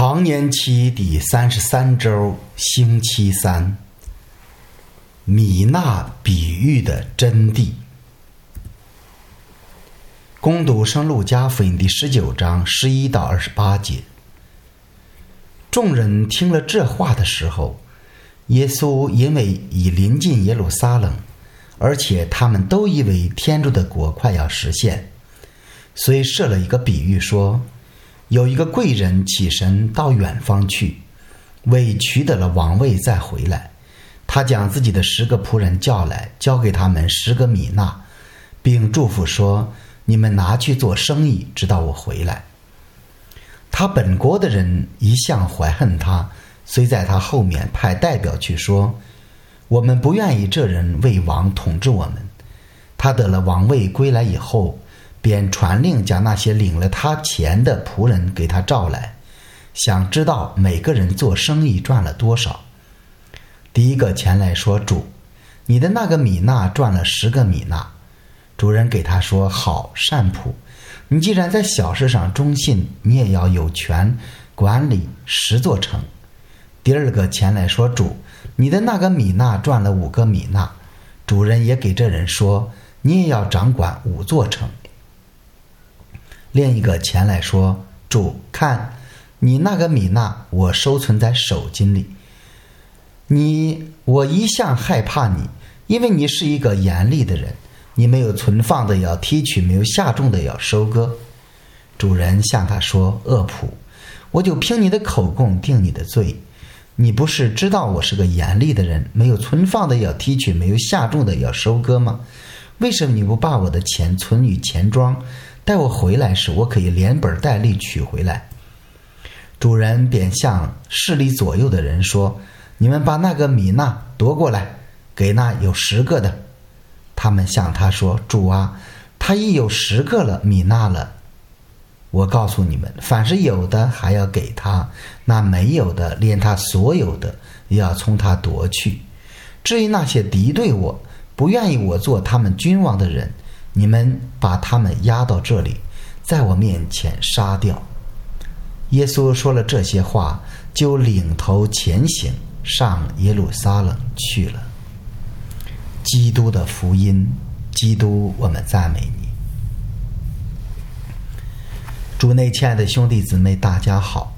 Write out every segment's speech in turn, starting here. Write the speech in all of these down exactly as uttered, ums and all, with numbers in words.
常年期第三十三周，星期三。米纳比喻的真谛。攻读圣路加福音第十九章十一到二十八节。众人听了这话的时候，耶稣因为已临近耶路撒冷，而且他们都以为天主的国快要实现，所以设了一个比喻说，有一个贵人起身到远方去，为取得了王位再回来。他将自己的十个仆人叫来，交给他们十个米纳，并嘱咐说，你们拿去做生意，直到我回来。他本国的人一向怀恨他，虽在他后面派代表去说，我们不愿意这人为王统治我们。他得了王位归来以后，便传令将那些领了他钱的仆人给他召来，想知道每个人做生意赚了多少。第一个前来说，主，你的那个米纳赚了十个米纳。主人给他说，好，善仆，你既然在小事上忠信，你也要有权管理十座城。第二个前来说，主，你的那个米纳赚了五个米纳。主人也给这人说，你也要掌管五座城。另一个前来说，主，看，你那个米纳我收存在手巾里，你我一向害怕你，因为你是一个严厉的人，你没有存放的要提取，没有下种的要收割。主人向他说，恶仆，我就凭你的口供定你的罪。你不是知道我是个严厉的人，没有存放的要提取，没有下种的要收割吗？为什么你不把我的钱存于钱庄，待我回来时，我可以连本带利取回来？主人便向势力左右的人说，你们把那个米纳夺过来，给那有十个的。他们向他说，主啊，他已有十个了米纳了。我告诉你们，凡是有的还要给他，那没有的连他所有的也要从他夺去。至于那些敌对我，不愿意我做他们君王的人，你们把他们押到这里，在我面前杀掉。耶稣说了这些话，就领头前行，上耶路撒冷去了。基督的福音，基督，我们赞美你。主内亲爱的兄弟姊妹，大家好。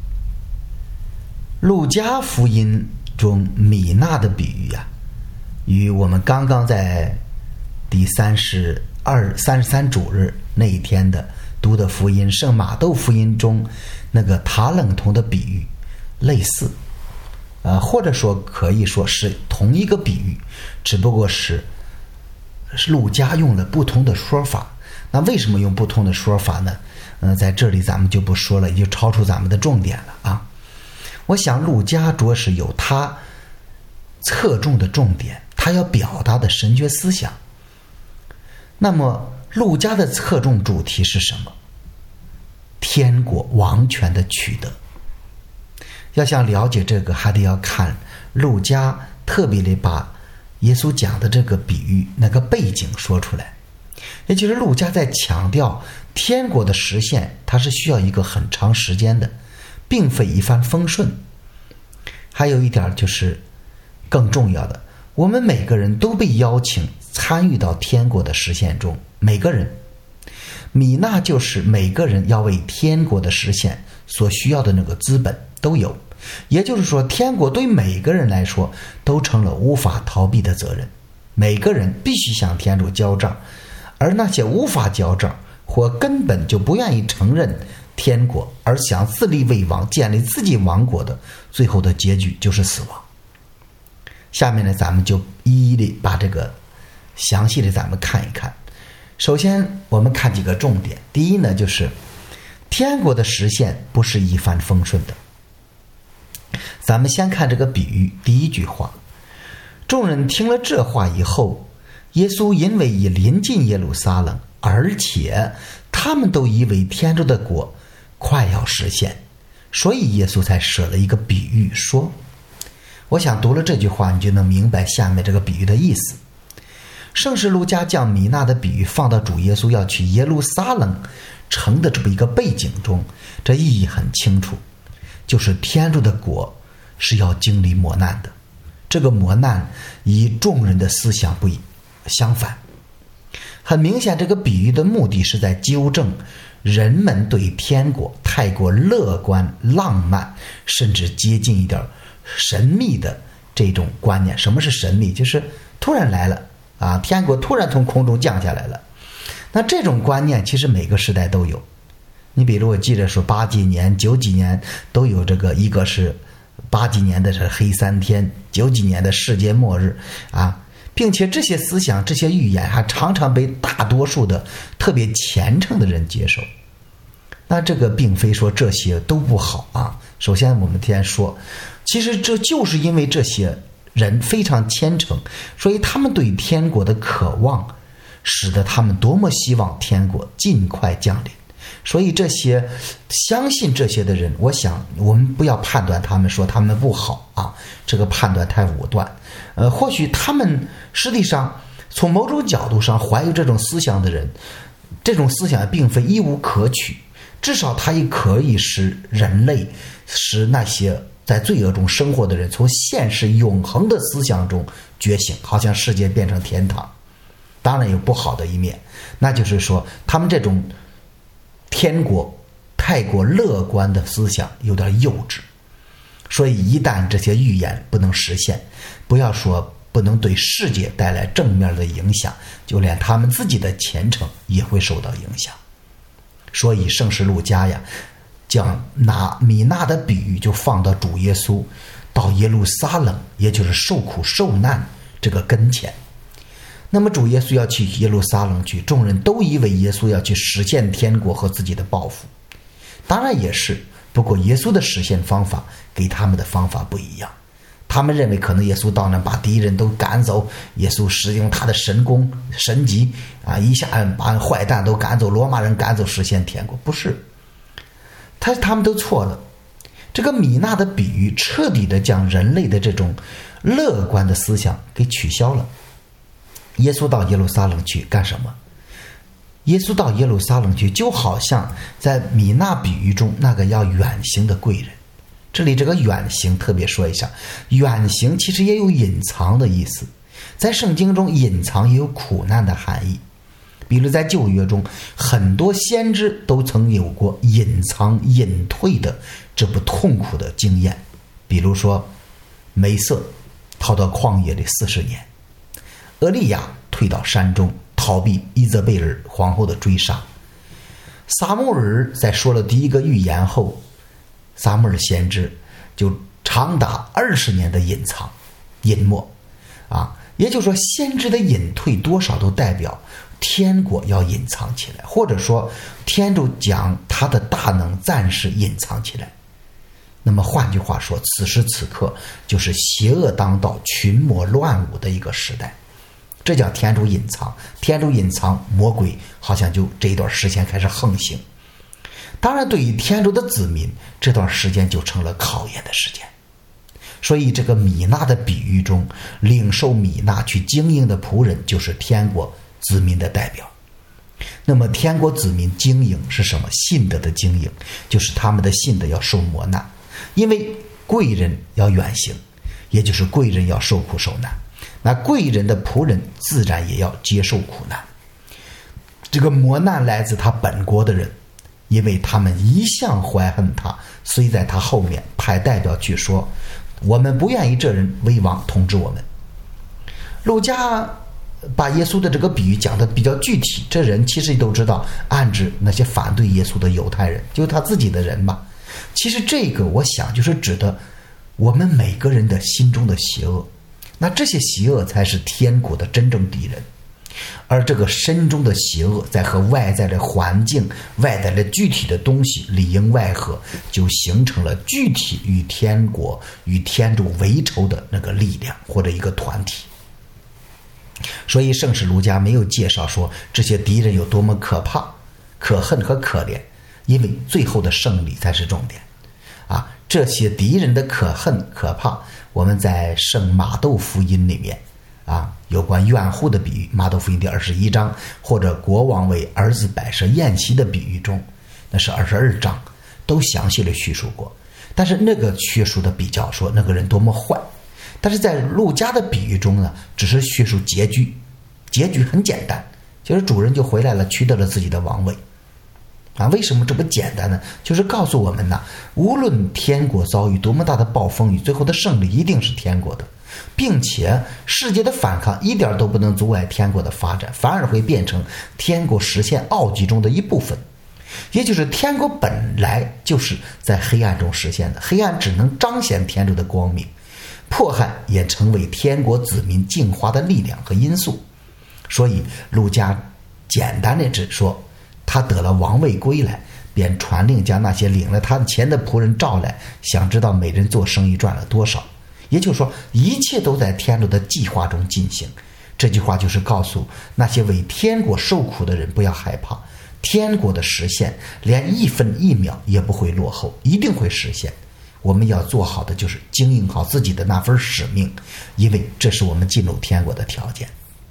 路加福音中米纳的比喻啊，与我们刚刚在第三十二、三十三主日那一天的读的福音圣马窦福音中那个塔冷铜的比喻类似，呃，或者说可以说是同一个比喻，只不过是路加用了不同的说法。那为什么用不同的说法呢？呃，在这里咱们就不说了，也就超出咱们的重点了啊。我想路加主要是有他侧重的重点，他要表达的神学思想。那么路加的侧重主题是什么？天国王权的取得。要想了解这个，还得要看路加特别的把耶稣讲的这个比喻那个背景说出来。也就是路加在强调天国的实现，它是需要一个很长时间的，并非一帆风顺。还有一点就是更重要的，我们每个人都被邀请参与到天国的实现中，每个人。米纳就是每个人要为天国的实现所需要的那个资本都有，也就是说，天国对每个人来说都成了无法逃避的责任，每个人必须向天主交账。而那些无法交账或根本就不愿意承认天国而想自立为王建立自己王国的，最后的结局就是死亡。下面呢，咱们就一一的把这个详细的咱们看一看。首先我们看几个重点。第一呢，就是天国的实现不是一帆风顺的。咱们先看这个比喻，第一句话，众人听了这话以后，耶稣因为已临近耶路撒冷，而且他们都以为天主的国快要实现，所以耶稣才设了一个比喻说。我想读了这句话，你就能明白下面这个比喻的意思。圣使路加将米纳的比喻放到主耶稣要去耶路撒冷城的这么一个背景中，这意义很清楚。 就是天主的国是要经历磨难的，这个磨难与众人的思想不相反。很明显，这个比喻的目的是在纠正人们对天国太过乐观、浪漫，甚至接近一点神秘的这种观念。什么是神秘？就是突然来了啊，天国突然从空中降下来了。那这种观念其实每个时代都有。你比如我记得说八几年、九几年都有这个，一个是八几年的是黑三天，九几年的世界末日啊。并且这些思想、这些预言还常常被大多数的特别虔诚的人接受。那这个并非说这些都不好啊。首先我们先说，其实这就是因为这些人非常虔诚，所以他们对天国的渴望，使得他们多么希望天国尽快降临。所以这些相信这些的人，我想我们不要判断他们说他们不好啊，这个判断太武断。呃，或许他们实际上从某种角度上怀有这种思想的人，这种思想并非一无可取，至少它也可以使人类，使那些在罪恶中生活的人从现实永恒的思想中觉醒，好像世界变成天堂。当然有不好的一面，那就是说他们这种天国太过乐观的思想有点幼稚，所以一旦这些预言不能实现，不要说不能对世界带来正面的影响，就连他们自己的前程也会受到影响。所以圣史路加呀，将拿米纳的比喻就放到主耶稣到耶路撒冷，也就是受苦受难这个跟前。那么主耶稣要去耶路撒冷去，众人都以为耶稣要去实现天国和自己的抱负，当然也是，不过耶稣的实现方法给他们的方法不一样。他们认为可能耶稣到那把敌人都赶走，耶稣使用他的神功神迹啊，一下把坏蛋都赶走，罗马人赶走，实现天国。不是，他他们都错了。这个米纳的比喻彻底的将人类的这种乐观的思想给取消了。耶稣到耶路撒冷去干什么？耶稣到耶路撒冷去，就好像在米纳比喻中那个要远行的贵人。这里这个远行特别说一下，远行其实也有隐藏的意思，在圣经中隐藏也有苦难的含义。比如在旧约中，很多先知都曾有过隐藏隐退的这不痛苦的经验。比如说梅瑟逃到旷野里四十年，厄利亚退到山中逃避伊泽贝尔皇后的追杀，撒母耳在说了第一个预言后，撒母耳先知就长达二十年的隐藏隐没啊，也就是说先知的隐退多少都代表天国要隐藏起来，或者说天主将他的大能暂时隐藏起来。那么换句话说，此时此刻就是邪恶当道、群魔乱舞的一个时代，这叫天主隐藏。天主隐藏，魔鬼好像就这一段时间开始横行。当然对于天主的子民，这段时间就成了考验的时间。所以这个米纳的比喻中，领受米纳去经营的仆人就是天国子民的代表。那么天国子民经营是什么？信德的经营，就是他们的信德要受磨难，因为贵人要远行，也就是贵人要受苦受难，那贵人的仆人自然也要接受苦难。这个磨难来自他本国的人，因为他们一向怀恨他，所以在他后面派代表去说，我们不愿意这人为王统治我们。路加把耶稣的这个比喻讲得比较具体，这人其实都知道暗指那些反对耶稣的犹太人，就是他自己的人嘛。其实这个我想就是指的我们每个人的心中的邪恶，那这些邪恶才是天国的真正敌人。而这个身中的邪恶在和外在的环境、外在的具体的东西里应外合，就形成了具体与天国与天主为仇的那个力量或者一个团体。所以圣史卢加没有介绍说这些敌人有多么可怕、可恨和可怜，因为最后的胜利才是重点啊！这些敌人的可恨可怕，我们在圣马窦福音里面啊，有关怨妇的比喻，马窦福音第二十一章，或者国王为儿子摆设宴席的比喻中，那是二十二章，都详细的叙述过。 但是那个叙述的比较说那个人多么坏，但是在路加的比喻中呢，只是叙述结局，结局很简单，就是主人就回来了，取得了自己的王位啊。为什么这么简单呢？就是告诉我们呢，无论天国遭遇多么大的暴风雨，最后的胜利一定是天国的，并且世界的反抗一点都不能阻碍天国的发展，反而会变成天国实现奥迹中的一部分。也就是天国本来就是在黑暗中实现的，黑暗只能彰显天主的光明，迫害也成为天国子民进化的力量和因素。所以路加简单的只说他得了王位归来，便传令将那些领了他的钱的仆人召来，想知道每人做生意赚了多少。也就是说，一切都在天主的计划中进行。这句话就是告诉那些为天国受苦的人不要害怕，天国的实现连一分一秒也不会落后，一定会实现。我们要做好的就是经营好自己的那份使命，因为这是我们进入天国的条件。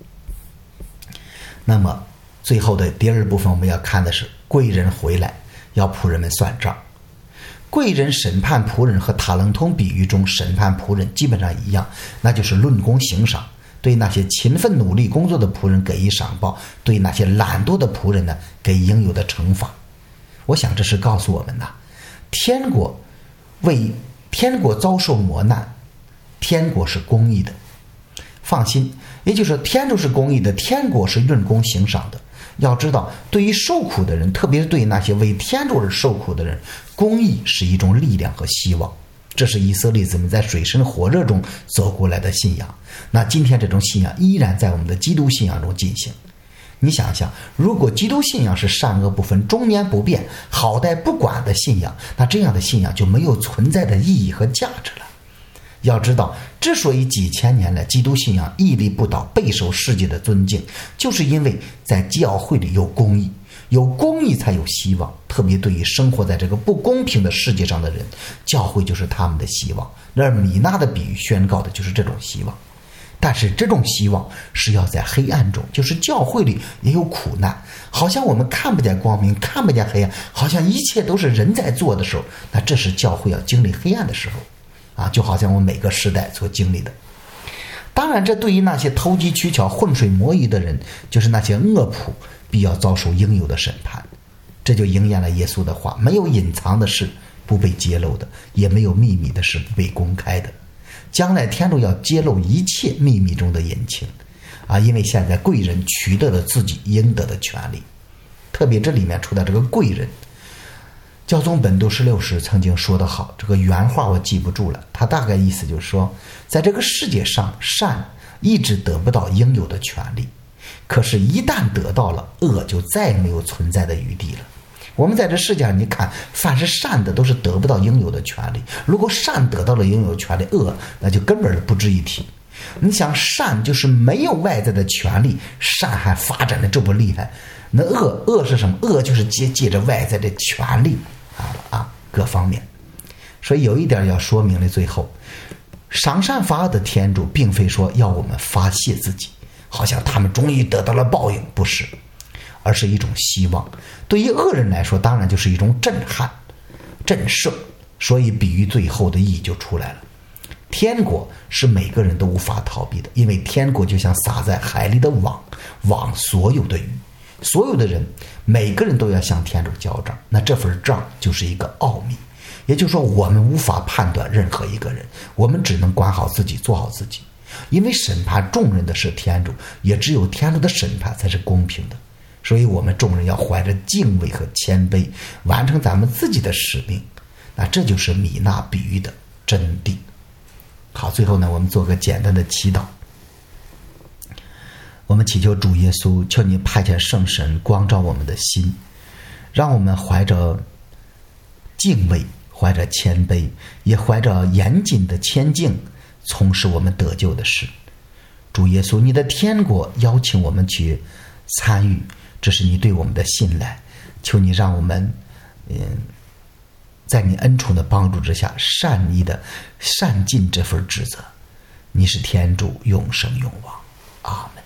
那么最后的第二部分我们要看的是贵人回来要仆人们算账。贵人审判仆人和塔冷通比喻中审判仆人基本上一样，那就是论功行赏，对那些勤奋努力工作的仆人给予赏报，对那些懒惰的仆人呢给应有的惩罚。我想这是告诉我们呢，天国为天国遭受磨难，天国是公义的。放心，也就是说天主是公义的，天国是论功行赏的。要知道，对于受苦的人，特别是对那些为天主而受苦的人，公义是一种力量和希望。这是以色列子们在水深火热中走过来的信仰。那今天这种信仰依然在我们的基督信仰中进行。你想想，如果基督信仰是善恶不分、中年不变、好歹不管的信仰，那这样的信仰就没有存在的意义和价值了。要知道，之所以几千年来基督信仰屹立不倒，备受世界的尊敬，就是因为在教会里有公义，有公义才有希望。特别对于生活在这个不公平的世界上的人，教会就是他们的希望。而米娜的比喻宣告的就是这种希望。但是这种希望是要在黑暗中，就是教会里也有苦难，好像我们看不见光明，看不见黑暗，好像一切都是人在做的时候，那这是教会要经历黑暗的时候啊，就好像我们每个时代所经历的。当然，这对于那些投机取巧、浑水摸鱼的人，就是那些恶仆，必要遭受应有的审判。这就应验了耶稣的话：没有隐藏的事不被揭露的，也没有秘密的事不被公开的。将来天主要揭露一切秘密中的隐情啊，因为现在贵人取得了自己应得的权利。特别这里面出的这个贵人，教宗本笃十六世曾经说得好，这个原话我记不住了，他大概意思就是说，在这个世界上善一直得不到应有的权利，可是一旦得到了，恶就再也没有存在的余地了。我们在这世界上，你看，凡是善的都是得不到应有的权利。如果善得到了应有的权利，恶那就根本不值一提。你想，善就是没有外在的权利，善还发展的这么厉害，那恶恶是什么？恶就是借借着外在的权利啊啊各方面。所以有一点要说明的，最后，赏善罚恶的天主，并非说要我们发泄自己，好像他们终于得到了报应，不是。而是一种希望。对于恶人来说，当然就是一种震撼、震慑。所以比喻最后的意义就出来了。天国是每个人都无法逃避的，因为天国就像撒在海里的网，网所有的鱼，所有的人，每个人都要向天主交账。那这份账就是一个奥秘，也就是说，我们无法判断任何一个人，我们只能管好自己，做好自己。因为审判众人的是天主，也只有天主的审判才是公平的。所以我们众人要怀着敬畏和谦卑，完成咱们自己的使命。那这就是米娜比喻的真谛。好，最后呢，我们做个简单的祈祷。我们祈求主耶稣，求你派遣圣神光照我们的心，让我们怀着敬畏，怀着谦卑，也怀着严谨的谦敬，从事我们得救的事。主耶稣，你的天国邀请我们去参与，这是你对我们的信赖。求你让我们嗯，在你恩宠的帮助之下，善意的善尽这份职责。你是天主，永生永王。阿们。